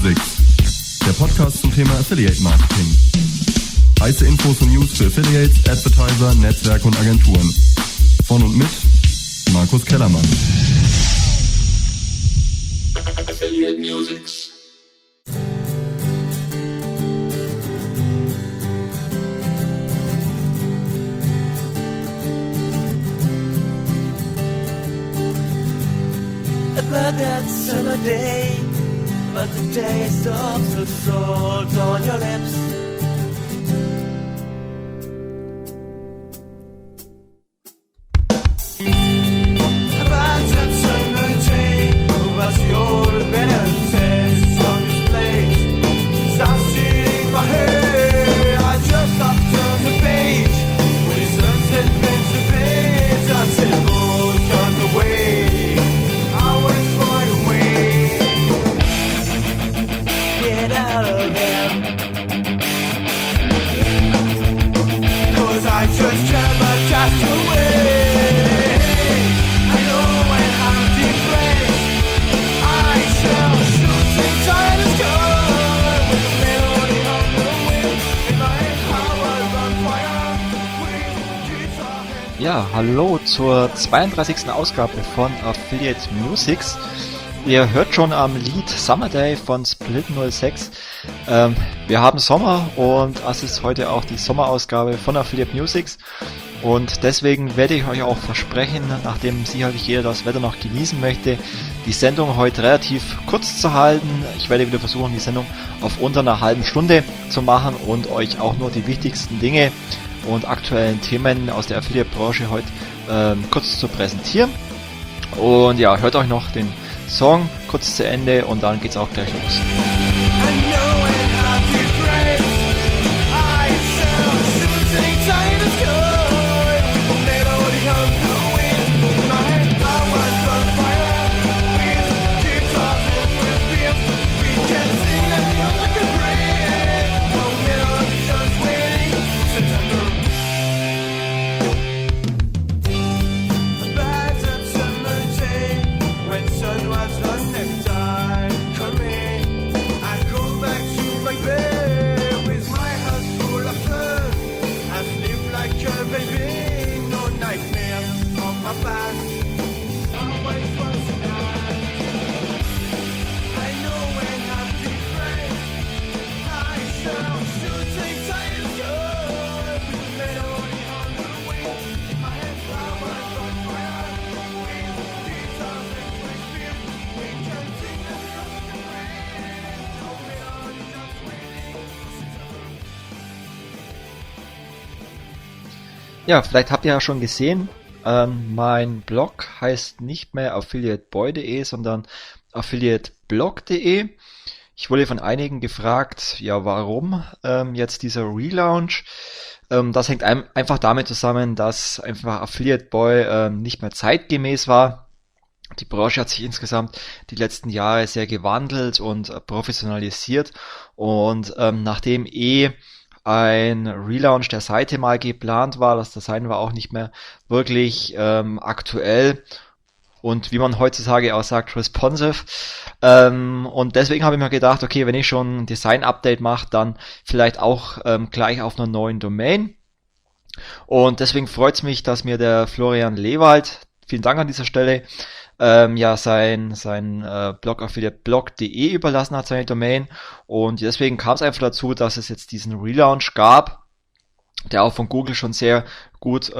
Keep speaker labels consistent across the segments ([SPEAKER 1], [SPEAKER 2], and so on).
[SPEAKER 1] Musics, der Podcast zum Thema Affiliate Marketing. Heiße Infos und News für Affiliates, Advertiser, Netzwerke und Agenturen. Von und mit Markus Kellermann.
[SPEAKER 2] Affiliate Musics.
[SPEAKER 3] But that summer day, but the taste of the salt on your lips. About that summer day, was your benefits on display. Something my hair, I just up to the page. With sunset bent to bed, until both on the way. Get out of there, 'cause I just traumatized away. I know when I'm depressed, I shall shoot inside the sky with a melody on the wind in my head, power on fire with guitar and...
[SPEAKER 4] Ja, hallo zur 32. Ausgabe von Affiliate Musics. Ihr hört schon am Lied Summer Day von Split 06. Wir haben Sommer und das ist heute auch die Sommerausgabe von Affiliate Musics. Und deswegen werde ich euch auch versprechen, nachdem sicherlich jeder das Wetter noch genießen möchte, die Sendung heute relativ kurz zu halten. Ich werde wieder versuchen, die Sendung auf unter einer halben Stunde zu machen und euch auch nur die wichtigsten Dinge und aktuellen Themen aus der Affiliate-Branche heute kurz zu präsentieren. Und ja, hört euch noch den Song kurz zu Ende und dann geht's auch gleich los. Ja, vielleicht habt ihr ja schon gesehen, mein Blog heißt nicht mehr affiliateboy.de, sondern affiliateblog.de. Ich wurde von einigen gefragt, ja warum jetzt dieser Relaunch? Das hängt einfach damit zusammen, dass einfach Affiliate Boy nicht mehr zeitgemäß war. Die Branche hat sich insgesamt die letzten Jahre sehr gewandelt und professionalisiert und nachdem ein Relaunch der Seite mal geplant war. Das Design war auch nicht mehr wirklich aktuell und wie man heutzutage auch sagt, responsive. Und deswegen habe ich mir gedacht, okay, wenn ich schon ein Design-Update mache, dann vielleicht auch gleich auf einer neuen Domain. Und deswegen freut es mich, dass mir der Florian Lewald, vielen Dank an dieser Stelle, sein Blog affiliateblog.de überlassen hat, seine Domain. Und deswegen kam es einfach dazu, dass es jetzt diesen Relaunch gab, der auch von Google schon sehr gut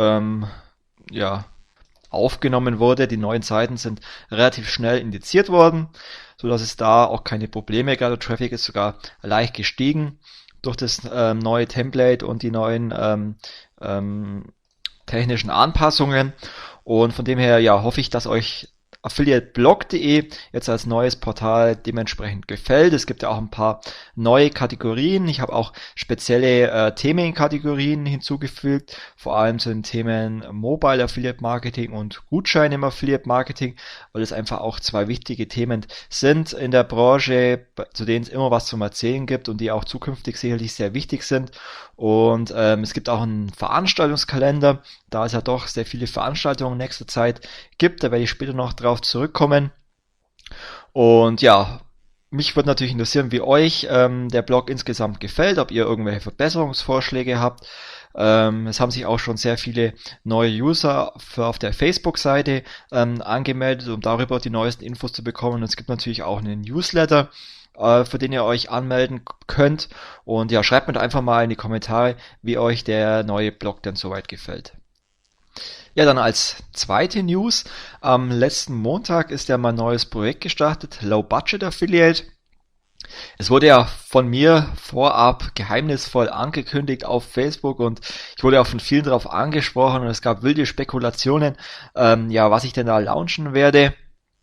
[SPEAKER 4] aufgenommen wurde. Die neuen Seiten sind relativ schnell indiziert worden, so dass es da auch keine Probleme gab. Der Traffic ist sogar leicht gestiegen durch das neue Template und die neuen technischen Anpassungen. Und von dem her hoffe ich, dass euch affiliateblog.de jetzt als neues Portal dementsprechend gefällt. Es gibt ja auch ein paar neue Kategorien. Ich habe auch spezielle Themenkategorien hinzugefügt, vor allem zu den Themen Mobile Affiliate Marketing und Gutscheine im Affiliate Marketing, weil es einfach auch zwei wichtige Themen sind in der Branche, zu denen es immer was zum Erzählen gibt und die auch zukünftig sicherlich sehr wichtig sind. Und es gibt auch einen Veranstaltungskalender, da es ja doch sehr viele Veranstaltungen in nächster Zeit gibt. Da werde ich später noch drauf zurückkommen. Und ja, mich würde natürlich interessieren, wie euch der Blog insgesamt gefällt, ob ihr irgendwelche Verbesserungsvorschläge habt. Es haben sich auch schon sehr viele neue User auf der Facebook-Seite angemeldet, um darüber die neuesten Infos zu bekommen. Und es gibt natürlich auch einen Newsletter, für den ihr euch anmelden könnt. Und ja, schreibt mir doch einfach mal in die Kommentare, wie euch der neue Blog denn soweit gefällt. Ja, dann als zweite News. Am letzten Montag ist ja mein neues Projekt gestartet, Low Budget Affiliate. Es wurde ja von mir vorab geheimnisvoll angekündigt auf Facebook und ich wurde auch von vielen darauf angesprochen und es gab wilde Spekulationen, was ich denn da launchen werde.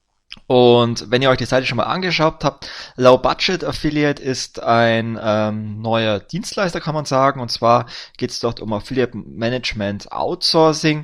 [SPEAKER 4] Und wenn ihr euch die Seite schon mal angeschaut habt, Low Budget Affiliate ist ein neuer Dienstleister, kann man sagen. Und zwar geht es dort um Affiliate Management Outsourcing.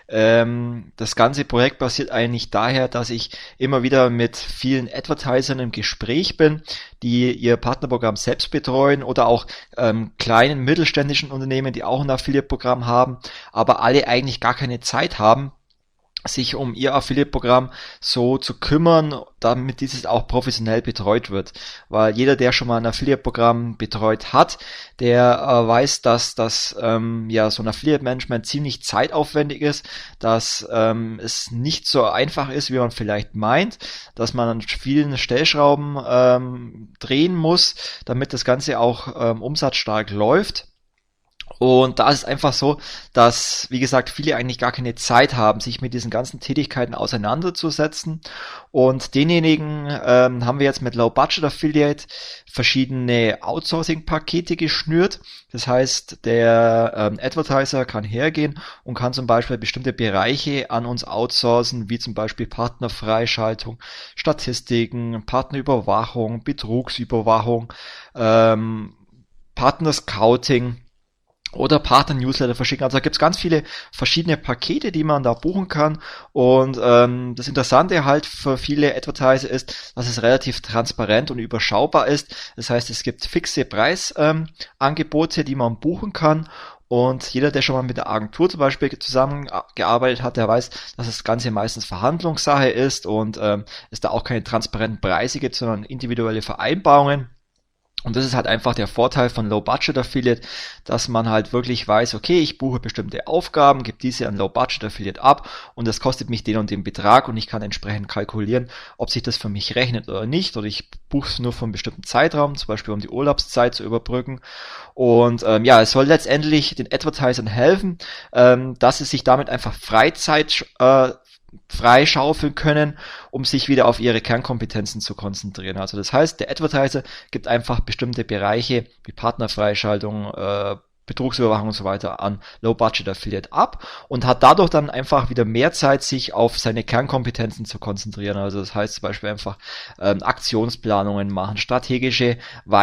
[SPEAKER 4] Das ganze Projekt basiert eigentlich daher, dass ich immer wieder mit vielen Advertisern im Gespräch bin, die ihr Partnerprogramm selbst betreuen oder auch kleinen mittelständischen Unternehmen, die auch ein Affiliate-Programm haben, aber alle eigentlich gar keine Zeit haben, sich um ihr Affiliate-Programm so zu kümmern, damit dieses auch professionell betreut wird. Weil jeder, der schon mal ein Affiliate-Programm betreut hat, der weiß, dass so ein Affiliate-Management ziemlich zeitaufwendig ist, dass es nicht so einfach ist, wie man vielleicht meint, dass man an vielen Stellschrauben drehen muss, damit das Ganze auch umsatzstark läuft. Und da ist es einfach so, dass, wie gesagt, viele eigentlich gar keine Zeit haben, sich mit diesen ganzen Tätigkeiten auseinanderzusetzen. Und denjenigen haben wir jetzt mit Low Budget Affiliate verschiedene Outsourcing-Pakete geschnürt. Das heißt, der Advertiser kann hergehen und kann zum Beispiel bestimmte Bereiche an uns outsourcen, wie zum Beispiel Partnerfreischaltung, Statistiken, Partnerüberwachung, Betrugsüberwachung, Partnerscouting oder Partner-Newsletter verschicken. Also da gibt's ganz viele verschiedene Pakete, die man da buchen kann. Und das Interessante halt für viele Advertiser ist, dass es relativ transparent und überschaubar ist. Das heißt, es gibt fixe Preisangebote, die man buchen kann. Und jeder, der schon mal mit der Agentur zum Beispiel zusammengearbeitet hat, der weiß, dass das Ganze meistens Verhandlungssache ist und es da auch keine transparenten Preise gibt, sondern individuelle Vereinbarungen. Und das ist halt einfach der Vorteil von Low Budget Affiliate, dass man halt wirklich weiß, okay, ich buche bestimmte Aufgaben, gebe diese an Low Budget Affiliate ab und das kostet mich den und den Betrag und ich kann entsprechend kalkulieren, ob sich das für mich rechnet oder nicht, oder ich buche es nur für einen bestimmten Zeitraum, zum Beispiel um die Urlaubszeit zu überbrücken. Und es soll letztendlich den Advertisern helfen, dass sie sich damit einfach Freizeit freischaufeln können, um sich wieder auf ihre Kernkompetenzen zu konzentrieren. Also das heißt, der Advertiser gibt einfach bestimmte Bereiche wie Partnerfreischaltung, Betrugsüberwachung und so weiter an Low Budget Affiliate ab und hat dadurch dann einfach wieder mehr Zeit, sich auf seine Kernkompetenzen zu konzentrieren. Also das heißt zum Beispiel einfach Aktionsplanungen machen, strategische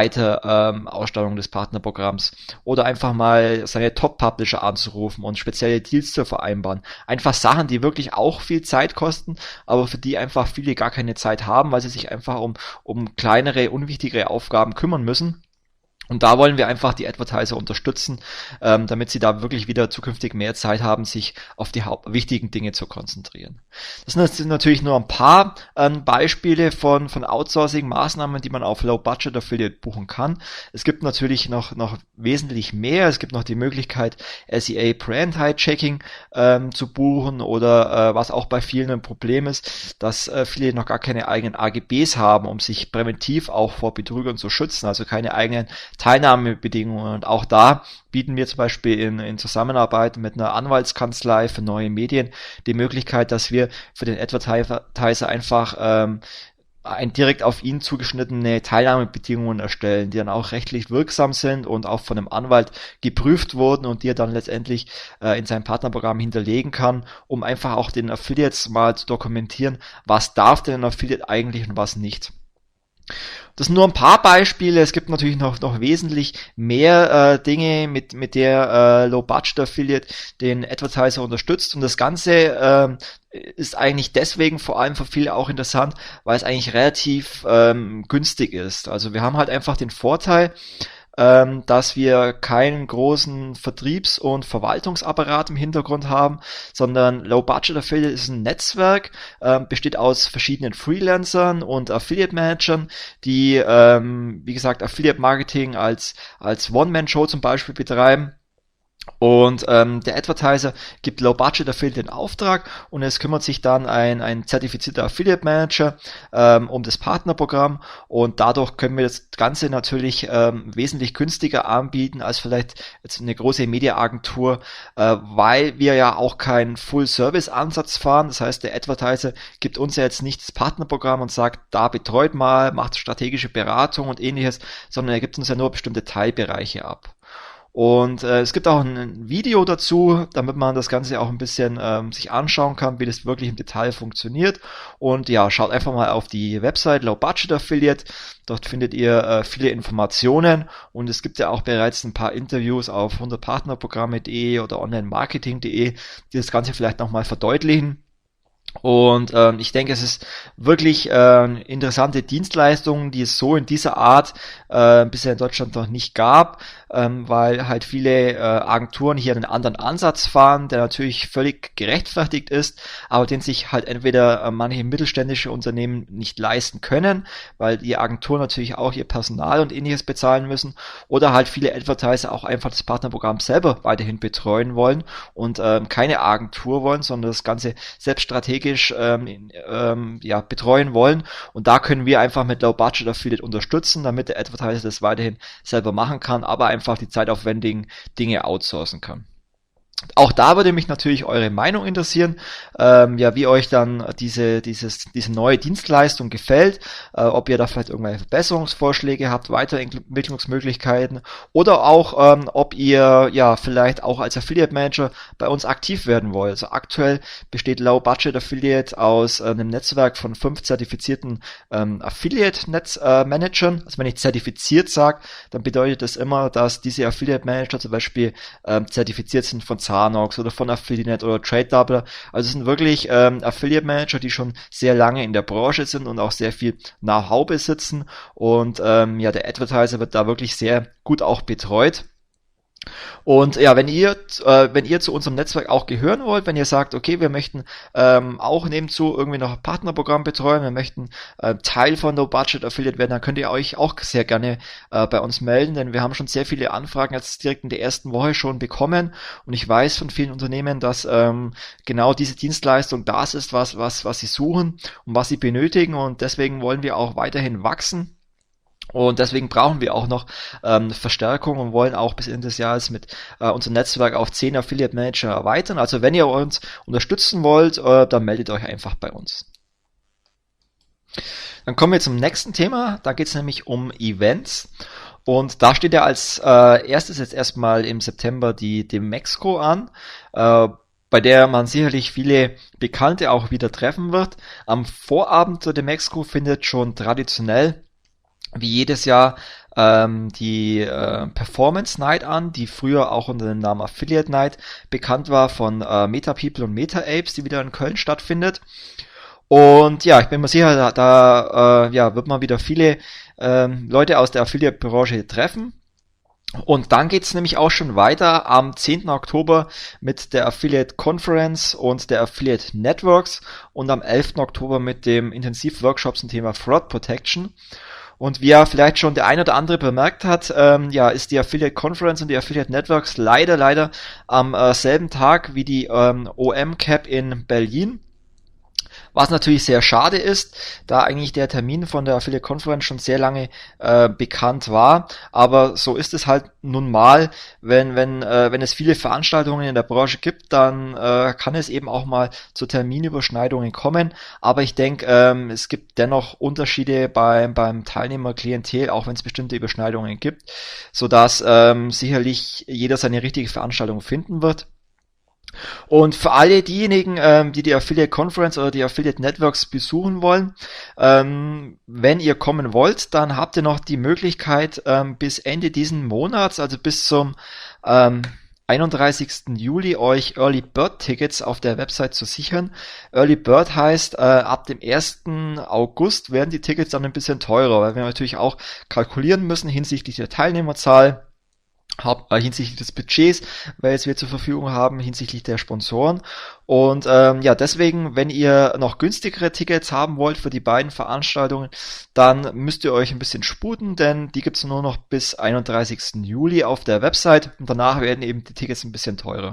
[SPEAKER 4] Ausstattung des Partnerprogramms oder einfach mal seine Top-Publisher anzurufen und spezielle Deals zu vereinbaren. Einfach Sachen, die wirklich auch viel Zeit kosten, aber für die einfach viele gar keine Zeit haben, weil sie sich einfach um kleinere, unwichtigere Aufgaben kümmern müssen. Und da wollen wir einfach die Advertiser unterstützen, damit sie da wirklich wieder zukünftig mehr Zeit haben, sich auf die wichtigen Dinge zu konzentrieren. Das sind natürlich nur ein paar Beispiele von Outsourcing-Maßnahmen, die man auf Low Budget Affiliate buchen kann. Es gibt natürlich noch wesentlich mehr. Es gibt noch die Möglichkeit, SEA Brand Hijacking zu buchen oder was auch bei vielen ein Problem ist, dass viele noch gar keine eigenen AGBs haben, um sich präventiv auch vor Betrügern zu schützen, also keine eigenen Teilnahmebedingungen. Und auch da bieten wir zum Beispiel in Zusammenarbeit mit einer Anwaltskanzlei für neue Medien die Möglichkeit, dass wir für den Advertiser einfach direkt auf ihn zugeschnittene Teilnahmebedingungen erstellen, die dann auch rechtlich wirksam sind und auch von einem Anwalt geprüft wurden und die er dann letztendlich in seinem Partnerprogramm hinterlegen kann, um einfach auch den Affiliates mal zu dokumentieren, was darf denn ein Affiliate eigentlich und was nicht. Das sind nur ein paar Beispiele. Es gibt natürlich noch wesentlich mehr Dinge, mit der Low Budget Affiliate den Advertiser unterstützt. Und das Ganze ist eigentlich deswegen vor allem für viele auch interessant, weil es eigentlich relativ günstig ist. Also wir haben halt einfach den Vorteil, dass wir keinen großen Vertriebs- und Verwaltungsapparat im Hintergrund haben, sondern Low Budget Affiliate ist ein Netzwerk, besteht aus verschiedenen Freelancern und Affiliate Managern, die, wie gesagt, Affiliate Marketing als One-Man-Show zum Beispiel betreiben. Und der Advertiser gibt Low Budget Affiliate den Auftrag und es kümmert sich dann ein zertifizierter Affiliate Manager um das Partnerprogramm, und dadurch können wir das Ganze natürlich wesentlich günstiger anbieten als vielleicht jetzt eine große Mediaagentur, weil wir ja auch keinen Full-Service-Ansatz fahren. Das heißt, der Advertiser gibt uns ja jetzt nicht das Partnerprogramm und sagt, da betreut mal, macht strategische Beratung und ähnliches, sondern er gibt uns ja nur bestimmte Teilbereiche ab. Und es gibt auch ein Video dazu, damit man das Ganze auch ein bisschen sich anschauen kann, wie das wirklich im Detail funktioniert. Und ja, schaut einfach mal auf die Website Low Budget Affiliate. Dort findet ihr viele Informationen, und es gibt ja auch bereits ein paar Interviews auf 100partnerprogramme.de oder onlinemarketing.de, die das Ganze vielleicht nochmal verdeutlichen. Und ich denke, es ist wirklich interessante Dienstleistungen, die es so in dieser Art bisher in Deutschland noch nicht gab, weil halt viele Agenturen hier einen anderen Ansatz fahren, der natürlich völlig gerechtfertigt ist, aber den sich halt entweder manche mittelständische Unternehmen nicht leisten können, weil die Agenturen natürlich auch ihr Personal und ähnliches bezahlen müssen, oder halt viele Advertiser auch einfach das Partnerprogramm selber weiterhin betreuen wollen und keine Agentur wollen, sondern das Ganze selbst strategisch betreuen wollen, und da können wir einfach mit Low Budget Affiliate unterstützen, damit der Advertiser das weiterhin selber machen kann, aber einfach die zeitaufwendigen Dinge outsourcen kann. Auch da würde mich natürlich eure Meinung interessieren, wie euch dann diese neue Dienstleistung gefällt, ob ihr da vielleicht irgendwelche Verbesserungsvorschläge habt, Weiterentwicklungsmöglichkeiten, oder auch, ob ihr vielleicht auch als Affiliate Manager bei uns aktiv werden wollt. Also aktuell besteht Low Budget Affiliate aus einem Netzwerk von 5 zertifizierten Affiliate Managern. Also wenn ich zertifiziert sage, dann bedeutet das immer, dass diese Affiliate Manager zum Beispiel zertifiziert sind von Zanox oder von Affiliate oder TradeDoubler. Also es sind wirklich Affiliate Manager, die schon sehr lange in der Branche sind und auch sehr viel Know-how besitzen, und der Advertiser wird da wirklich sehr gut auch betreut. Und ja, wenn ihr zu unserem Netzwerk auch gehören wollt, wenn ihr sagt, okay, wir möchten auch nebenzu irgendwie noch ein Partnerprogramm betreuen, wir möchten Teil von Low Budget Affiliate werden, dann könnt ihr euch auch sehr gerne bei uns melden, denn wir haben schon sehr viele Anfragen jetzt direkt in der ersten Woche schon bekommen, und ich weiß von vielen Unternehmen, dass genau diese Dienstleistung das ist, was sie suchen und was sie benötigen, und deswegen wollen wir auch weiterhin wachsen. Und deswegen brauchen wir auch noch Verstärkung und wollen auch bis Ende des Jahres mit unserem Netzwerk auf 10 Affiliate Manager erweitern. Also wenn ihr uns unterstützen wollt, dann meldet euch einfach bei uns. Dann kommen wir zum nächsten Thema. Da geht es nämlich um Events. Und da steht ja als erstes jetzt erstmal im September die Demexco an, bei der man sicherlich viele Bekannte auch wieder treffen wird. Am Vorabend zur Demexco findet schon traditionell wie jedes Jahr die Performance Night an, die früher auch unter dem Namen Affiliate Night bekannt war, von MetaPeople und MetaApes, die wieder in Köln stattfindet. Und ja, ich bin mir sicher, da wird man wieder viele Leute aus der Affiliate-Branche treffen. Und dann geht's nämlich auch schon weiter am 10. Oktober mit der Affiliate Conference und der Affiliate Networks und am 11. Oktober mit dem Intensivworkshop zum Thema Fraud Protection. Und wie ja vielleicht schon der ein oder andere bemerkt hat, ist die Affiliate Conference und die Affiliate Networks leider am selben Tag wie die OM-Cap in Berlin. Was natürlich sehr schade ist, da eigentlich der Termin von der Affiliate Conference schon sehr lange bekannt war. Aber so ist es halt nun mal, wenn es viele Veranstaltungen in der Branche gibt, dann kann es eben auch mal zu Terminüberschneidungen kommen. Aber ich denke, es gibt dennoch Unterschiede beim Teilnehmerklientel, auch wenn es bestimmte Überschneidungen gibt, sodass sicherlich jeder seine richtige Veranstaltung finden wird. Und für alle diejenigen, die Affiliate Conference oder die Affiliate Networks besuchen wollen, wenn ihr kommen wollt, dann habt ihr noch die Möglichkeit, bis Ende diesen Monats, also bis zum 31. Juli euch Early Bird Tickets auf der Website zu sichern. Early Bird heißt, ab dem 1. August werden die Tickets dann ein bisschen teurer, weil wir natürlich auch kalkulieren müssen hinsichtlich der Teilnehmerzahl, hinsichtlich des Budgets, welches wir zur Verfügung haben, hinsichtlich der Sponsoren. Und deswegen, wenn ihr noch günstigere Tickets haben wollt für die beiden Veranstaltungen, dann müsst ihr euch ein bisschen sputen, denn die gibt's nur noch bis 31. Juli auf der Website und danach werden eben die Tickets ein bisschen teurer.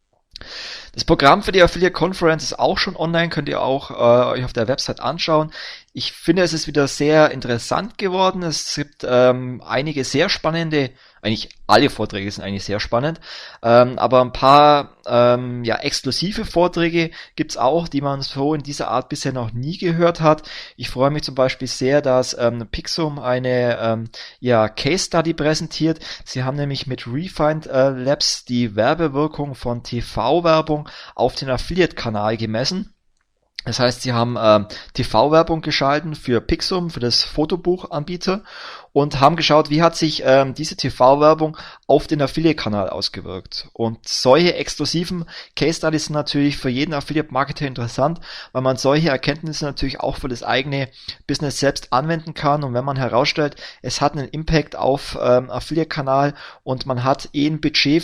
[SPEAKER 4] Das Programm für die Affiliate Conference ist auch schon online, könnt ihr auch euch auf der Website anschauen. Ich finde, es ist wieder sehr interessant geworden. Es gibt einige sehr spannende, eigentlich alle Vorträge sind eigentlich sehr spannend, aber ein paar exklusive Vorträge gibt's auch, die man so in dieser Art bisher noch nie gehört hat. Ich freue mich zum Beispiel sehr, dass Pixum eine Case Study präsentiert. Sie haben nämlich mit Refined Labs die Werbewirkung von TV-Werbung auf den Affiliate-Kanal gemessen. Das heißt, sie haben TV-Werbung geschalten für Pixum, für das Fotobuchanbieter und haben geschaut, wie hat sich diese TV-Werbung auf den Affiliate-Kanal ausgewirkt. Und solche exklusiven Case-Studies sind natürlich für jeden Affiliate-Marketer interessant, weil man solche Erkenntnisse natürlich auch für das eigene Business selbst anwenden kann. Und wenn man herausstellt, es hat einen Impact auf Affiliate-Kanal und man hat ein Budget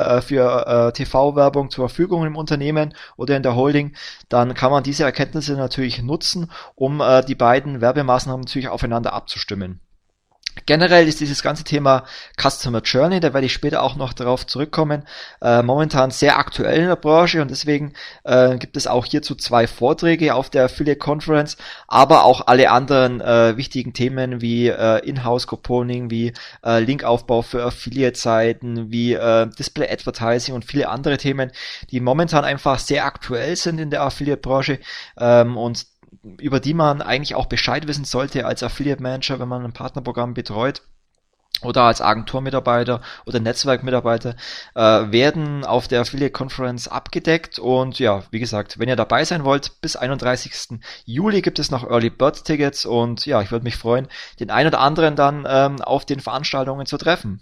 [SPEAKER 4] für TV-Werbung zur Verfügung im Unternehmen oder in der Holding, dann kann man diese Erkenntnisse natürlich nutzen, um die beiden Werbemaßnahmen natürlich aufeinander abzustimmen. Generell ist dieses ganze Thema Customer Journey, da werde ich später auch noch darauf zurückkommen, momentan sehr aktuell in der Branche und deswegen gibt es auch hierzu 2 Vorträge auf der Affiliate Conference, aber auch alle anderen wichtigen Themen wie Inhouse Couponing, wie Linkaufbau für Affiliate-Seiten, wie Display Advertising und viele andere Themen, die momentan einfach sehr aktuell sind in der Affiliate-Branche und über die man eigentlich auch Bescheid wissen sollte als Affiliate Manager, wenn man ein Partnerprogramm betreut oder als Agenturmitarbeiter oder Netzwerkmitarbeiter, werden auf der Affiliate Conference abgedeckt und ja, wie gesagt, wenn ihr dabei sein wollt, bis 31. Juli gibt es noch Early Bird Tickets und ja, ich würde mich freuen, den einen oder anderen dann auf den Veranstaltungen zu treffen.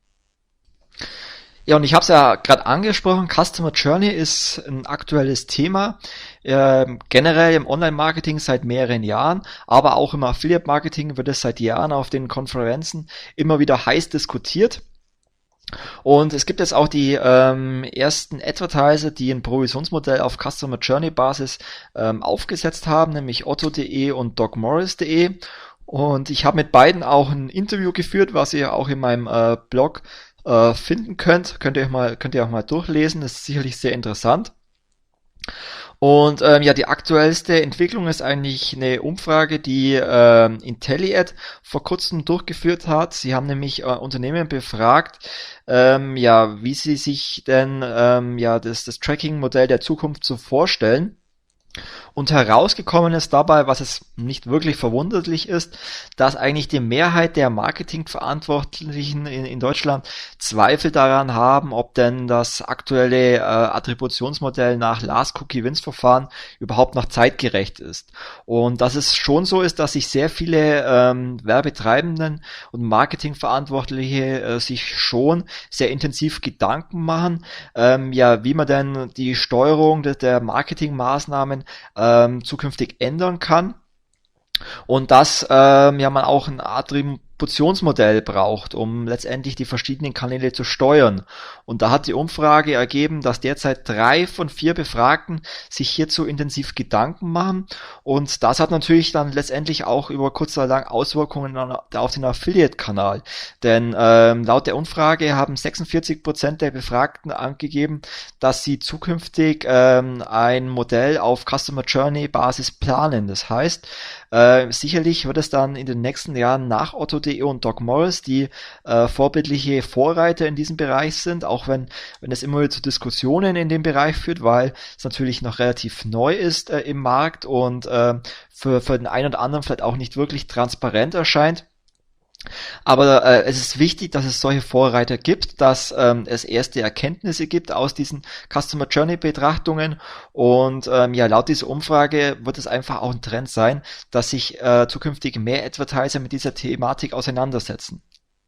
[SPEAKER 4] Ja, und ich habe es ja gerade angesprochen, Customer Journey ist ein aktuelles Thema, generell im Online-Marketing seit mehreren Jahren, aber auch im Affiliate-Marketing wird es seit Jahren auf den Konferenzen immer wieder heiß diskutiert. Und es gibt jetzt auch die ersten Advertiser, die ein Provisionsmodell auf Customer Journey Basis aufgesetzt haben, nämlich Otto.de und DocMorris.de. Und ich habe mit beiden auch ein Interview geführt, was ihr auch in meinem Blog finden könnt ihr auch mal durchlesen, das ist sicherlich sehr interessant. Und die aktuellste Entwicklung ist eigentlich eine Umfrage, die Intelliad vor kurzem durchgeführt hat. Sie haben nämlich Unternehmen befragt, wie sie sich denn das Tracking-Modell der Zukunft so vorstellen. Und herausgekommen ist dabei, was es nicht wirklich verwunderlich ist, dass eigentlich die Mehrheit der Marketingverantwortlichen in Deutschland Zweifel daran haben, ob denn das aktuelle Attributionsmodell nach Last-Cookie-Wins-Verfahren überhaupt noch zeitgerecht ist. Und dass es schon so ist, dass sich sehr viele Werbetreibenden und Marketingverantwortliche sich schon sehr intensiv Gedanken machen, wie man denn die Steuerung der Marketingmaßnahmen zukünftig ändern kann und dass man auch ein Attributionsmodell braucht, um letztendlich die verschiedenen Kanäle zu steuern. Und da hat die Umfrage ergeben, dass derzeit 3 von 4 Befragten sich hierzu intensiv Gedanken machen und das hat natürlich dann letztendlich auch über kurz oder lang Auswirkungen auf den Affiliate-Kanal. Denn laut der Umfrage haben 46% der Befragten angegeben, dass sie zukünftig ein Modell auf Customer Journey Basis planen. Das heißt, sicherlich wird es dann in den nächsten Jahren nach Otto.de und DocMorris, die vorbildliche Vorreiter in diesem Bereich sind, auch wenn es immer wieder zu Diskussionen in dem Bereich führt, weil es natürlich noch relativ neu ist im Markt und für den einen oder anderen vielleicht auch nicht wirklich transparent erscheint. Aber es ist wichtig, dass es solche Vorreiter gibt, dass es erste Erkenntnisse gibt aus diesen Customer Journey Betrachtungen und laut dieser Umfrage wird es einfach auch ein Trend sein, dass sich zukünftig mehr Advertiser mit dieser Thematik auseinandersetzen.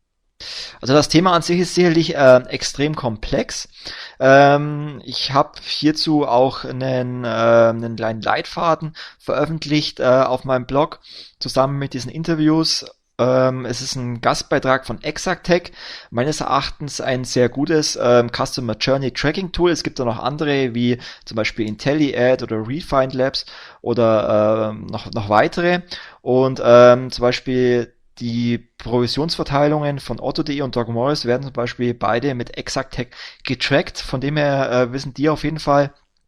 [SPEAKER 4] Also das Thema an sich ist sicherlich extrem komplex. Ich habe hierzu auch einen kleinen Leitfaden veröffentlicht auf meinem Blog zusammen mit diesen Interviews. Es ist ein Gastbeitrag von Exactech, meines Erachtens ein sehr gutes Customer Journey Tracking Tool. Es gibt auch noch andere, wie zum Beispiel IntelliAd oder Refined Labs oder noch weitere. Und zum Beispiel die Provisionsverteilungen von Otto.de und Doc Morris werden zum Beispiel beide mit Exactech getrackt. Von dem her wissen die auf jeden Fall,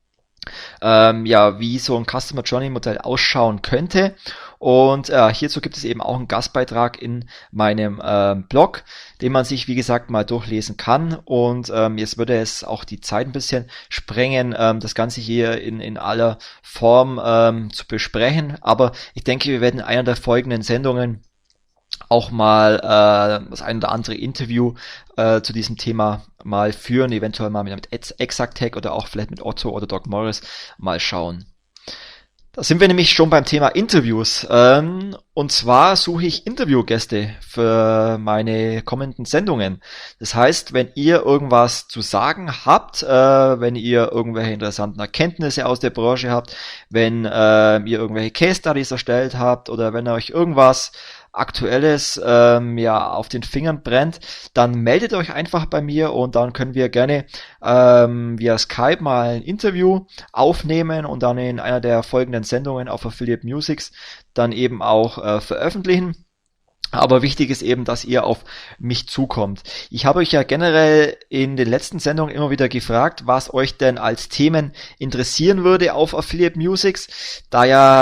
[SPEAKER 4] wie so ein Customer Journey Modell ausschauen könnte. Und hierzu gibt es eben auch einen Gastbeitrag in meinem Blog, den man sich, wie gesagt, mal durchlesen kann. Und jetzt würde es auch die Zeit ein bisschen sprengen, das Ganze hier in aller Form zu besprechen. Aber ich denke, wir werden in einer der folgenden Sendungen auch mal das ein oder andere Interview zu diesem Thema mal führen, eventuell mal mit Exactech oder auch vielleicht mit Otto oder Doc Morris mal schauen. Da sind wir nämlich schon beim Thema Interviews. Und zwar suche ich Interviewgäste für meine kommenden Sendungen. Das heißt, wenn ihr irgendwas zu sagen habt, wenn ihr irgendwelche interessanten Erkenntnisse aus der Branche habt, wenn ihr irgendwelche Case Studies erstellt habt oder wenn euch irgendwas Aktuelles auf den Fingern brennt, dann meldet euch einfach bei mir und dann können wir gerne via Skype mal ein Interview aufnehmen und dann in einer der folgenden Sendungen auf Affiliate Musics dann eben auch veröffentlichen. Aber wichtig ist eben, dass ihr auf mich zukommt. Ich habe euch ja generell in den letzten Sendungen immer wieder gefragt, was euch denn als Themen interessieren würde auf Affiliate Musics, da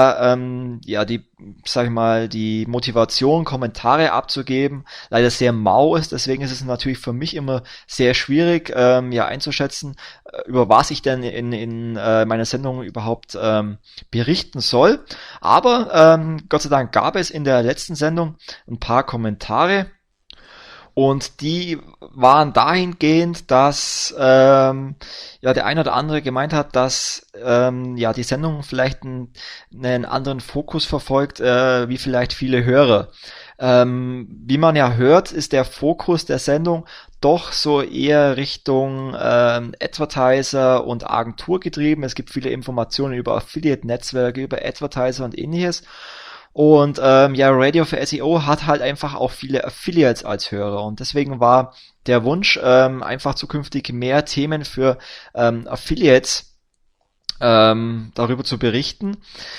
[SPEAKER 4] die Motivation, Kommentare abzugeben, leider sehr mau ist. Deswegen ist es natürlich für mich immer sehr schwierig, einzuschätzen, über was ich denn in meiner Sendung überhaupt berichten soll. Aber Gott sei Dank gab es in der letzten Sendung ein paar Kommentare und die waren dahingehend, dass der eine oder andere gemeint hat, dass die Sendung vielleicht einen anderen Fokus verfolgt, wie vielleicht viele Hörer. Wie man ja hört, ist der Fokus der Sendung doch so eher Richtung Advertiser und Agentur getrieben. Es gibt viele Informationen über Affiliate-Netzwerke, über Advertiser und ähnliches. Und Radio für SEO hat halt einfach auch viele Affiliates als Hörer und deswegen war der Wunsch, einfach zukünftig mehr Themen für Affiliates darüber zu berichten.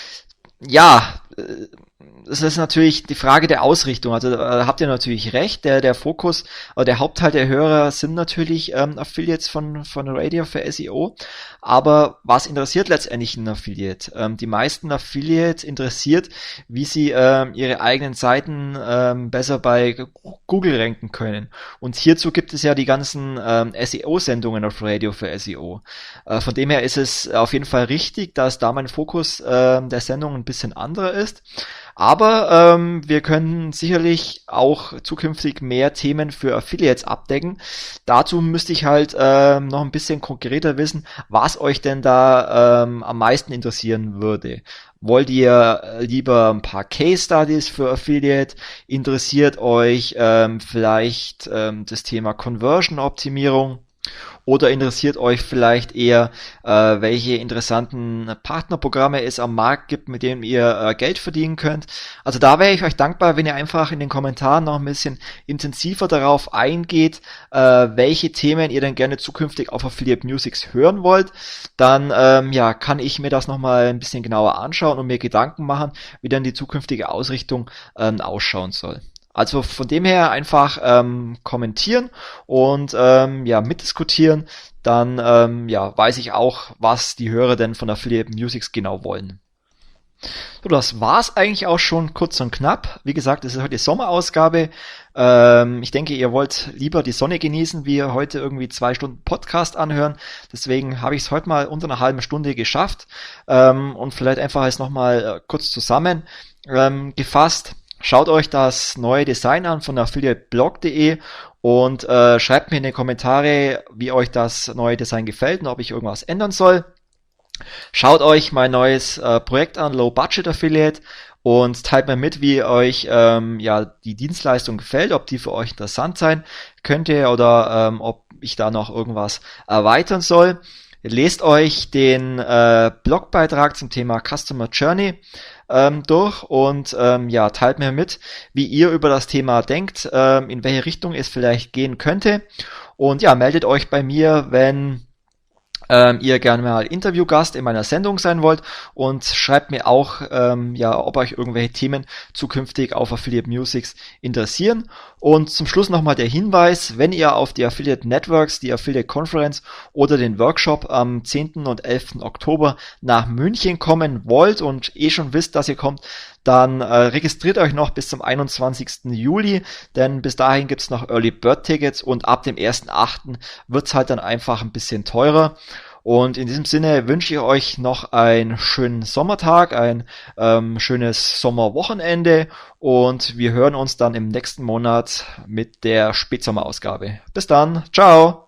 [SPEAKER 4] Ja, das ist natürlich die Frage der Ausrichtung. Also habt ihr natürlich recht, der Fokus oder der Hauptteil der Hörer sind natürlich Affiliates von Radio für SEO. Aber was interessiert letztendlich einen Affiliate? Die meisten Affiliates interessiert, wie sie ihre eigenen Seiten besser bei Google ranken können. Und hierzu gibt es ja die ganzen SEO-Sendungen auf Radio für SEO. Von dem her ist es auf jeden Fall richtig, dass da mein Fokus der Sendung ein bisschen anderer ist. Aber wir können sicherlich auch zukünftig mehr Themen für Affiliates abdecken. Dazu müsste ich halt noch ein bisschen konkreter wissen, was euch denn da am meisten interessieren würde. Wollt ihr lieber ein paar Case Studies für Affiliate? Interessiert euch vielleicht das Thema Conversion Optimierung? Oder interessiert euch vielleicht eher, welche interessanten Partnerprogramme es am Markt gibt, mit denen ihr Geld verdienen könnt? Also da wäre ich euch dankbar, wenn ihr einfach in den Kommentaren noch ein bisschen intensiver darauf eingeht, welche Themen ihr denn gerne zukünftig auf Affiliate Musics hören wollt. Dann kann ich mir das nochmal ein bisschen genauer anschauen und mir Gedanken machen, wie dann die zukünftige Ausrichtung ausschauen soll. Also von dem her einfach kommentieren und mitdiskutieren, dann weiß ich auch, was die Hörer denn von Affiliate Musics genau wollen. So, das war's eigentlich auch schon kurz und knapp. Wie gesagt, es ist heute die Sommerausgabe. Ich denke, ihr wollt lieber die Sonne genießen, wie ihr heute irgendwie 2 Stunden Podcast anhören. Deswegen habe ich es heute mal unter einer halben Stunde geschafft. Und vielleicht einfach jetzt nochmal kurz zusammengefasst. Schaut euch das neue Design an von affiliateblog.de und schreibt mir in die Kommentare, wie euch das neue Design gefällt und ob ich irgendwas ändern soll. Schaut euch mein neues Projekt an, Low Budget Affiliate, und teilt mir mit, wie euch die Dienstleistung gefällt, ob die für euch interessant sein könnte oder ob ich da noch irgendwas erweitern soll. Lest euch den Blogbeitrag zum Thema Customer Journey durch und teilt mir mit, wie ihr über das Thema denkt, in welche Richtung es vielleicht gehen könnte. Und ja, meldet euch bei mir, wenn ihr gerne mal Interviewgast in meiner Sendung sein wollt, und schreibt mir auch, ob euch irgendwelche Themen zukünftig auf Affiliate Musics interessieren. Und zum Schluss nochmal der Hinweis: Wenn ihr auf die Affiliate Networks, die Affiliate Conference oder den Workshop am 10. und 11. Oktober nach München kommen wollt und schon wisst, dass ihr kommt, dann registriert euch noch bis zum 21. Juli, denn bis dahin gibt's noch Early Bird Tickets und ab dem 1.8. wird's halt dann einfach ein bisschen teurer. Und in diesem Sinne wünsche ich euch noch einen schönen Sommertag, ein schönes Sommerwochenende, und wir hören uns dann im nächsten Monat mit der Spätsommerausgabe. Bis dann, ciao!